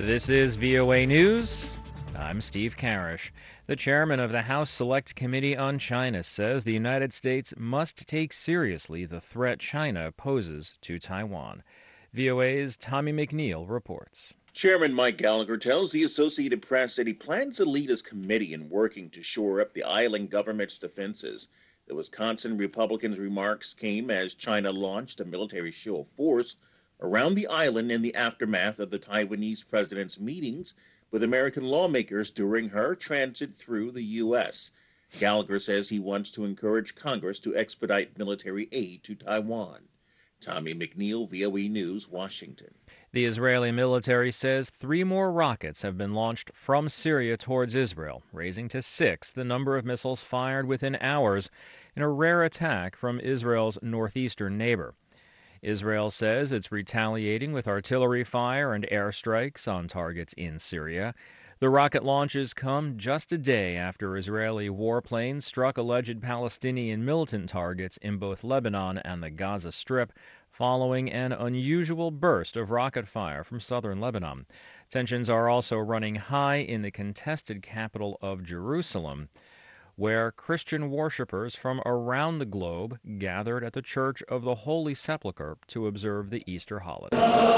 This is VOA News. I'm Steve Karish. The chairman of the House Select Committee on China says the United States must take seriously the threat China poses to Taiwan. VOA's Tommy McNeil reports. Chairman Mike Gallagher tells the Associated Press that he plans to lead his committee in working to shore up the island government's defenses. The Wisconsin Republican's remarks came as China launched a military show of force around the island in the aftermath of the Taiwanese president's meetings with American lawmakers during her transit through the U.S. Gallagher says he wants to encourage Congress to expedite military aid to Taiwan. Tommy McNeil, VOA News, Washington. The Israeli military says 3 more rockets have been launched from Syria towards Israel, raising to 6 the number of missiles fired within hours in a rare attack from Israel's northeastern neighbor. Israel says it's retaliating with artillery fire and airstrikes on targets in Syria. The rocket launches come just a day after Israeli warplanes struck alleged Palestinian militant targets in both Lebanon and the Gaza Strip, following an unusual burst of rocket fire from southern Lebanon. Tensions are also running high in the contested capital of Jerusalem, where Christian worshippers from around the globe gathered at the Church of the Holy Sepulchre to observe the Easter holiday.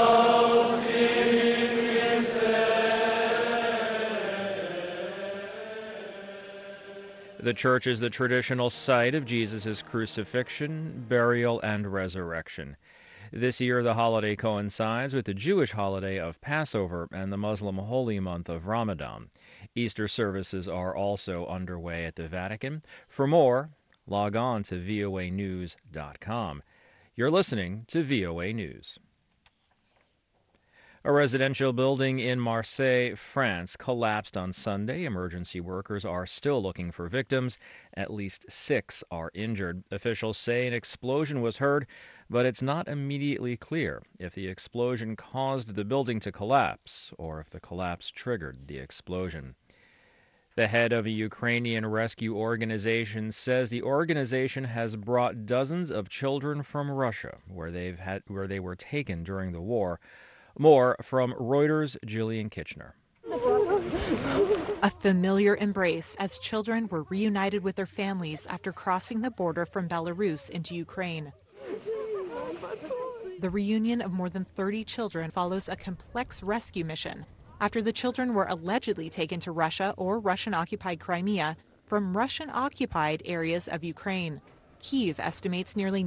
The church is the traditional site of Jesus' crucifixion, burial, and resurrection. This year, the holiday coincides with the Jewish holiday of Passover and the Muslim holy month of Ramadan. Easter services are also underway at the Vatican. For more, log on to voanews.com. You're listening to VOA News. A residential building in Marseille, France, collapsed on Sunday. Emergency workers are still looking for victims. At least 6 are injured. Officials say an explosion was heard, but it's not immediately clear if the explosion caused the building to collapse or if the collapse triggered the explosion. The head of a Ukrainian rescue organization says the organization has brought dozens of children from Russia, where they were taken during the war. More from Reuters' Jillian Kitchener. A familiar embrace as children were reunited with their families after crossing the border from Belarus into Ukraine. The reunion of more than 30 children follows a complex rescue mission after the children were allegedly taken to Russia or Russian-occupied Crimea from Russian-occupied areas of Ukraine. Kyiv estimates nearly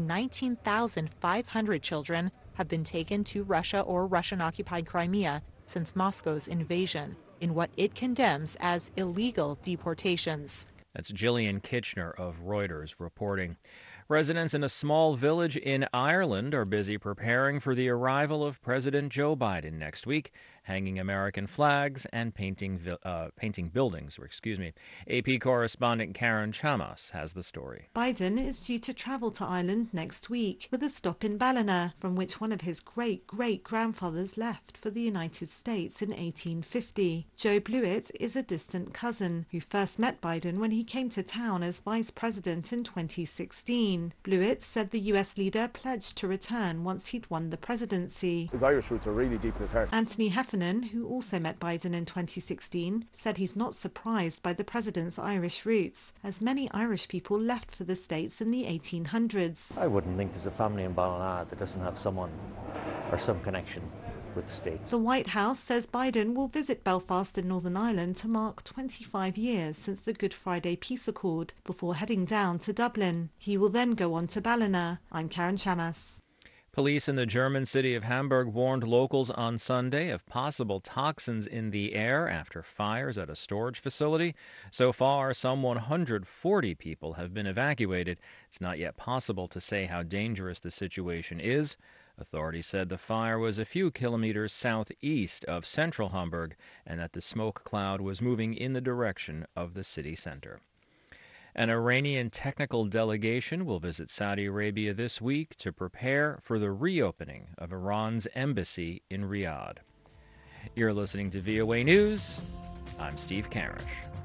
19,500 children have been taken to Russia or Russian-occupied Crimea since Moscow's invasion, in what it condemns as illegal deportations. That's Jillian Kitchener of Reuters reporting. Residents in a small village in Ireland are busy preparing for the arrival of President Joe Biden next week, hanging American flags and painting buildings. AP correspondent Karen Chamas has the story. Biden is due to travel to Ireland next week with a stop in Ballina, from which one of his great-great-grandfathers left for the United States in 1850. Joe Blewett is a distant cousin who first met Biden when he came to town as vice president in 2016. Blewett said the US leader pledged to return once he'd won the presidency. His Irish roots are really deep in his heart. Anthony Heffernan, who also met Biden in 2016, said he's not surprised by the president's Irish roots, as many Irish people left for the States in the 1800s. I wouldn't think there's a family in Ballina that doesn't have someone or some connection with the States. The White House says Biden will visit Belfast in Northern Ireland to mark 25 years since the Good Friday Peace Accord before heading down to Dublin. He will then go on to Ballina. I'm Karen Chamas. Police in the German city of Hamburg warned locals on Sunday of possible toxins in the air after fires at a storage facility. So far, some 140 people have been evacuated. It's not yet possible to say how dangerous the situation is. Authorities said the fire was a few kilometers southeast of central Hamburg and that the smoke cloud was moving in the direction of the city center. An Iranian technical delegation will visit Saudi Arabia this week to prepare for the reopening of Iran's embassy in Riyadh. You're listening to VOA News. I'm Steve Karish.